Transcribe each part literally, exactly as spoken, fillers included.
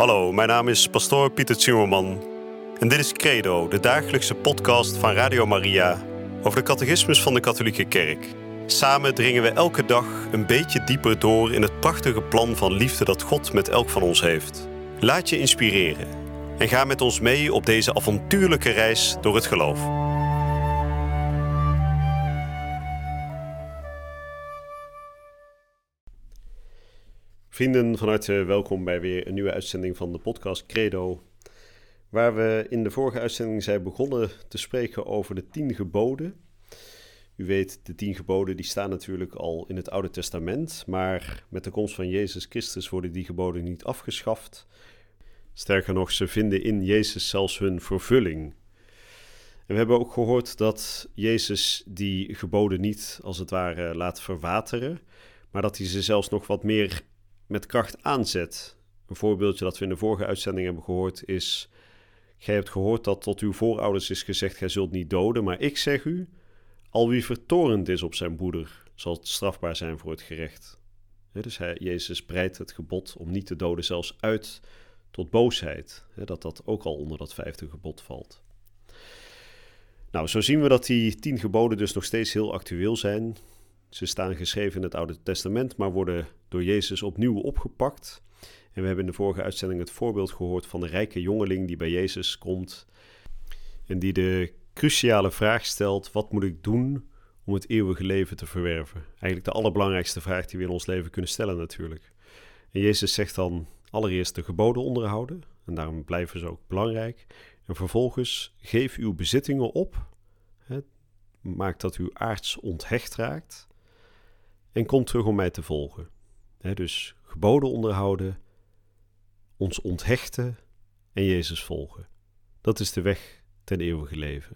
Hallo, mijn naam is pastoor Pieter Zimmerman en dit is Credo, de dagelijkse podcast van Radio Maria over de catechismus van de katholieke kerk. Samen dringen we elke dag een beetje dieper door in het prachtige plan van liefde dat God met elk van ons heeft. Laat je inspireren en ga met ons mee op deze avontuurlijke reis door het geloof. Vrienden, van harte welkom bij weer een nieuwe uitzending van de podcast Credo, waar we in de vorige uitzending zijn begonnen te spreken over de tien geboden. U weet, de tien geboden die staan natuurlijk al in het Oude Testament, maar met de komst van Jezus Christus worden die geboden niet afgeschaft. Sterker nog, ze vinden in Jezus zelfs hun vervulling. En we hebben ook gehoord dat Jezus die geboden niet als het ware laat verwateren, maar dat hij ze zelfs nog wat meer met kracht aanzet. Een voorbeeldje dat we in de vorige uitzending hebben gehoord is: gij hebt gehoord dat tot uw voorouders is gezegd, gij zult niet doden, maar ik zeg u, al wie vertorend is op zijn broeder, zal het strafbaar zijn voor het gerecht. He, dus hij, Jezus breidt het gebod om niet te doden zelfs uit tot boosheid. He, dat dat ook al onder dat vijfde gebod valt. Nou, zo zien we dat die tien geboden dus nog steeds heel actueel zijn. Ze staan geschreven in het Oude Testament, maar worden door Jezus opnieuw opgepakt. En we hebben in de vorige uitzending het voorbeeld gehoord van de rijke jongeling die bij Jezus komt en die de cruciale vraag stelt: wat moet ik doen om het eeuwige leven te verwerven? Eigenlijk de allerbelangrijkste vraag die we in ons leven kunnen stellen natuurlijk. En Jezus zegt dan allereerst de geboden onderhouden, en daarom blijven ze ook belangrijk. En vervolgens geef uw bezittingen op, hè, maak dat u aards onthecht raakt en kom terug om mij te volgen. Hè, dus geboden onderhouden, ons onthechten en Jezus volgen. Dat is de weg ten eeuwige leven.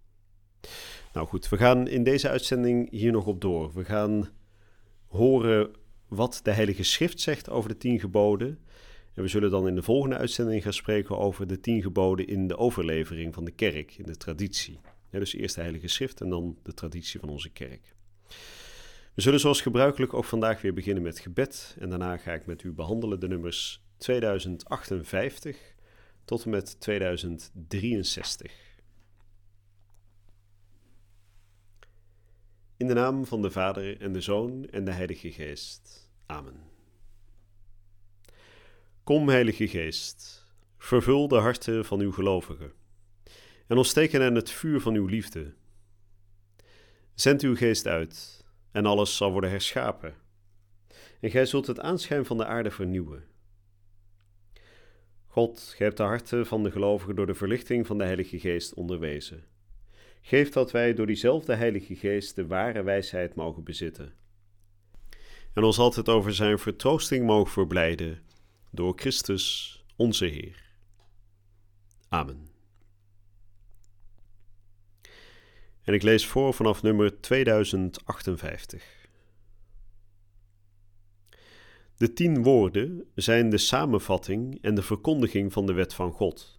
Nou goed, we gaan in deze uitzending hier nog op door. We gaan horen wat de Heilige Schrift zegt over de tien geboden. En we zullen dan in de volgende uitzending gaan spreken over de tien geboden in de overlevering van de kerk, in de traditie. Ja, dus eerst de Heilige Schrift en dan de traditie van onze kerk. We zullen zoals gebruikelijk ook vandaag weer beginnen met gebed. En daarna ga ik met u behandelen de nummers tweeduizend achtenvijftig tot en met tweeduizend drieënzestig. In de naam van de Vader en de Zoon en de Heilige Geest. Amen. Kom, Heilige Geest, vervul de harten van uw gelovigen en ontsteek hen het vuur van uw liefde. Zend uw geest uit en alles zal worden herschapen en gij zult het aanschijn van de aarde vernieuwen. God, gij hebt de harten van de gelovigen door de verlichting van de Heilige Geest onderwezen. Geef dat wij door diezelfde Heilige Geest de ware wijsheid mogen bezitten en ons altijd over zijn vertroosting mogen verblijden door Christus onze Heer. Amen. En ik lees voor vanaf nummer tweeduizend achtenvijftig. De tien woorden zijn de samenvatting en de verkondiging van de wet van God.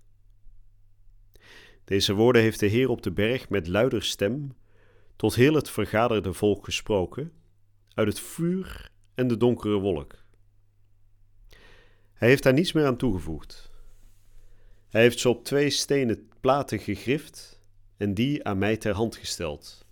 Deze woorden heeft de Heer op de berg met luider stem tot heel het vergaderde volk gesproken, uit het vuur en de donkere wolk. Hij heeft daar niets meer aan toegevoegd. Hij heeft ze op twee stenen platen gegrift en die aan mij ter hand gesteld.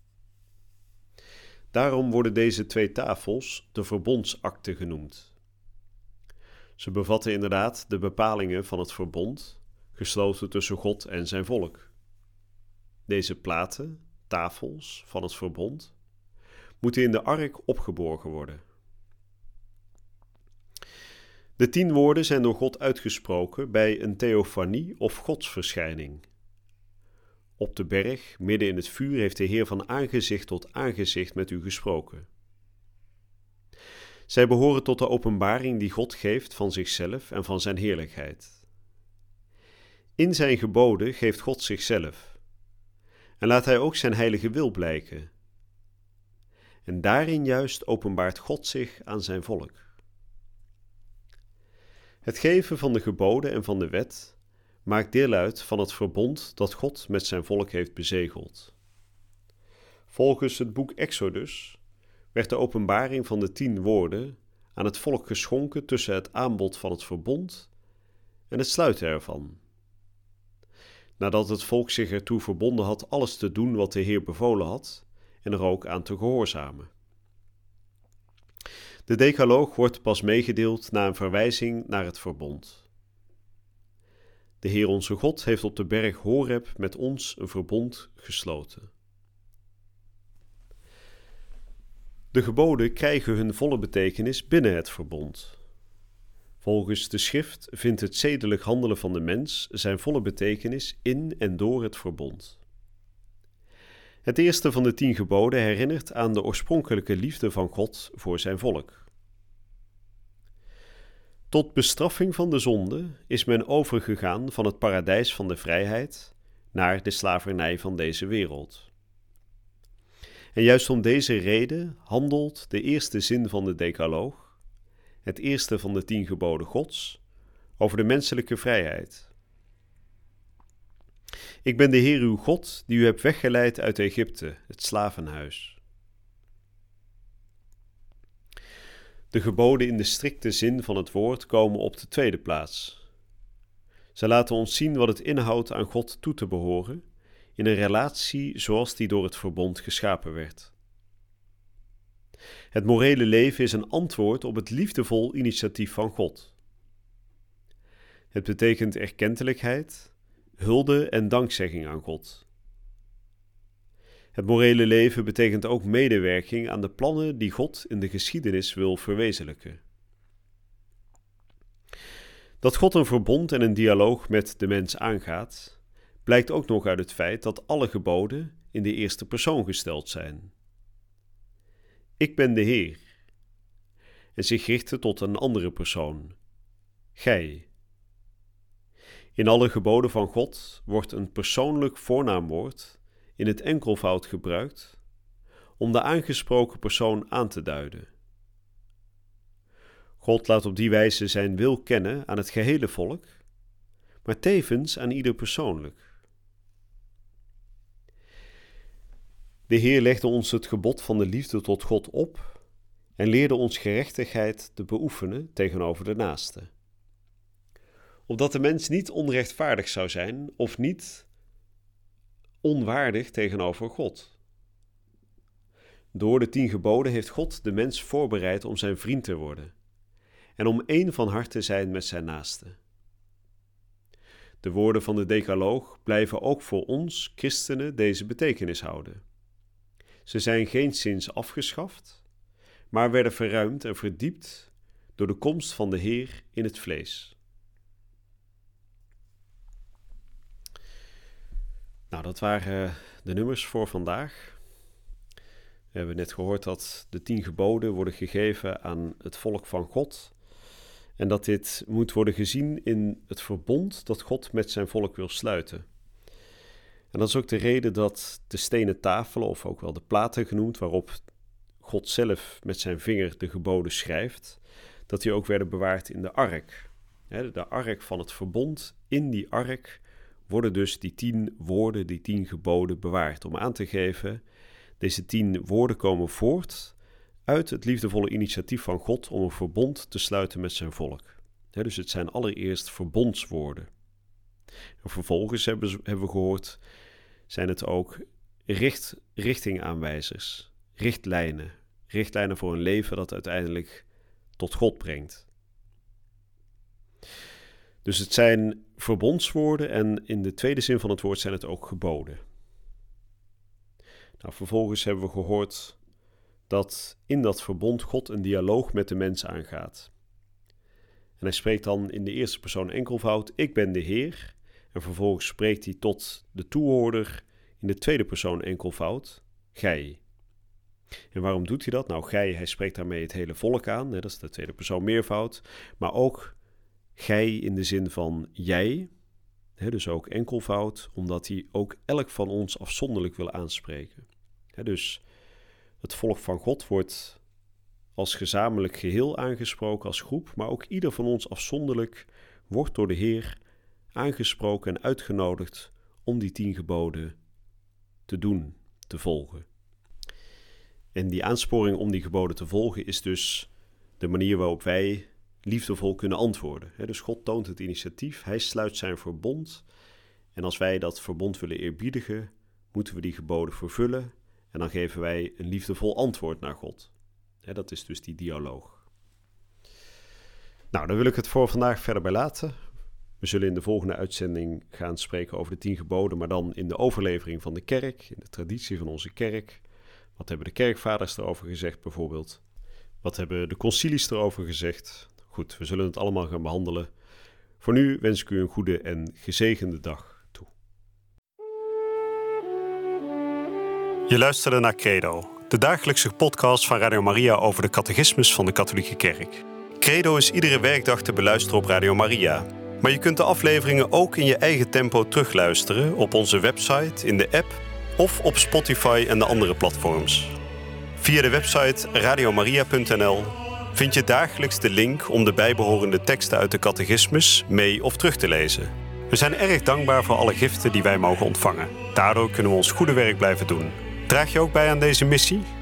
Daarom worden deze twee tafels de verbondsakte genoemd. Ze bevatten inderdaad de bepalingen van het verbond, gesloten tussen God en zijn volk. Deze platen, tafels van het verbond, moeten in de ark opgeborgen worden. De tien woorden zijn door God uitgesproken bij een theofanie of godsverschijning. Op de berg, midden in het vuur, heeft de Heer van aangezicht tot aangezicht met u gesproken. Zij behoren tot de openbaring die God geeft van zichzelf en van zijn heerlijkheid. In zijn geboden geeft God zichzelf en laat hij ook zijn heilige wil blijken. En daarin juist openbaart God zich aan zijn volk. Het geven van de geboden en van de wet maakt deel uit van het verbond dat God met zijn volk heeft bezegeld. Volgens het boek Exodus werd de openbaring van de tien woorden aan het volk geschonken tussen het aanbod van het verbond en het sluiten ervan. Nadat het volk zich ertoe verbonden had alles te doen wat de Heer bevolen had en er ook aan te gehoorzamen. De Decaloog wordt pas meegedeeld na een verwijzing naar het verbond. De Heer onze God heeft op de berg Horeb met ons een verbond gesloten. De geboden krijgen hun volle betekenis binnen het verbond. Volgens de schrift vindt het zedelijk handelen van de mens zijn volle betekenis in en door het verbond. Het eerste van de tien geboden herinnert aan de oorspronkelijke liefde van God voor zijn volk. Tot bestraffing van de zonde is men overgegaan van het paradijs van de vrijheid naar de slavernij van deze wereld. En juist om deze reden handelt de eerste zin van de Decaloog, het eerste van de tien geboden Gods, over de menselijke vrijheid. Ik ben de Heer uw God, die u hebt weggeleid uit Egypte, het slavenhuis. De geboden in de strikte zin van het woord komen op de tweede plaats. Zij laten ons zien wat het inhoudt aan God toe te behoren, in een relatie zoals die door het verbond geschapen werd. Het morele leven is een antwoord op het liefdevol initiatief van God. Het betekent erkentelijkheid, hulde en dankzegging aan God. Het morele leven betekent ook medewerking aan de plannen die God in de geschiedenis wil verwezenlijken. Dat God een verbond en een dialoog met de mens aangaat, blijkt ook nog uit het feit dat alle geboden in de eerste persoon gesteld zijn. Ik ben de Heer, en zich richten tot een andere persoon, gij. In alle geboden van God wordt een persoonlijk voornaamwoord in het enkelvoud gebruikt om de aangesproken persoon aan te duiden. God laat op die wijze zijn wil kennen aan het gehele volk, maar tevens aan ieder persoonlijk. De Heer legde ons het gebod van de liefde tot God op en leerde ons gerechtigheid te beoefenen tegenover de naaste. Opdat de mens niet onrechtvaardig zou zijn of niet onwaardig tegenover God. Door de tien geboden heeft God de mens voorbereid om zijn vriend te worden en om één van hart te zijn met zijn naaste. De woorden van de Decaloog blijven ook voor ons, christenen, deze betekenis houden. Ze zijn geenszins afgeschaft, maar werden verruimd en verdiept door de komst van de Heer in het vlees. Nou, dat waren de nummers voor vandaag. We hebben net gehoord dat de tien geboden worden gegeven aan het volk van God. En dat dit moet worden gezien in het verbond dat God met zijn volk wil sluiten. En dat is ook de reden dat de stenen tafelen, of ook wel de platen genoemd, waarop God zelf met zijn vinger de geboden schrijft, dat die ook werden bewaard in de ark. De ark van het verbond, in die ark worden dus die tien woorden, die tien geboden bewaard. Om aan te geven, deze tien woorden komen voort uit het liefdevolle initiatief van God om een verbond te sluiten met zijn volk. He, dus het zijn allereerst verbondswoorden. En vervolgens hebben, hebben we gehoord, zijn het ook richt, richtingaanwijzers, richtlijnen. Richtlijnen voor een leven dat uiteindelijk tot God brengt. Dus het zijn verbondswoorden en in de tweede zin van het woord zijn het ook geboden. Nou, vervolgens hebben we gehoord dat in dat verbond God een dialoog met de mens aangaat. En hij spreekt dan in de eerste persoon enkelvoud, ik ben de Heer. En vervolgens spreekt hij tot de toehoorder in de tweede persoon enkelvoud, gij. En waarom doet hij dat? Nou, gij, hij spreekt daarmee het hele volk aan, hè, dat is de tweede persoon meervoud. Maar ook gij in de zin van jij, hè, dus ook enkelvoud, omdat hij ook elk van ons afzonderlijk wil aanspreken. Hè, dus het volk van God wordt als gezamenlijk geheel aangesproken, als groep, maar ook ieder van ons afzonderlijk wordt door de Heer aangesproken en uitgenodigd om die tien geboden te doen, te volgen. En die aansporing om die geboden te volgen is dus de manier waarop wij liefdevol kunnen antwoorden. Dus God toont het initiatief, hij sluit zijn verbond. En als wij dat verbond willen eerbiedigen, moeten we die geboden vervullen. En dan geven wij een liefdevol antwoord naar God. Dat is dus die dialoog. Nou, daar wil ik het voor vandaag verder bij laten. We zullen in de volgende uitzending gaan spreken over de tien geboden, maar dan in de overlevering van de kerk, in de traditie van onze kerk. Wat hebben de kerkvaders erover gezegd bijvoorbeeld? Wat hebben de concilies erover gezegd? Goed, we zullen het allemaal gaan behandelen. Voor nu wens ik u een goede en gezegende dag toe. Je luisterde naar Credo, de dagelijkse podcast van Radio Maria over de catechismus van de katholieke kerk. Credo is iedere werkdag te beluisteren op Radio Maria. Maar je kunt de afleveringen ook in je eigen tempo terugluisteren op onze website, in de app of op Spotify en de andere platforms. Via de website radiomaria punt n l vind je dagelijks de link om de bijbehorende teksten uit de catechismus mee of terug te lezen. We zijn erg dankbaar voor alle giften die wij mogen ontvangen. Daardoor kunnen we ons goede werk blijven doen. Draag je ook bij aan deze missie?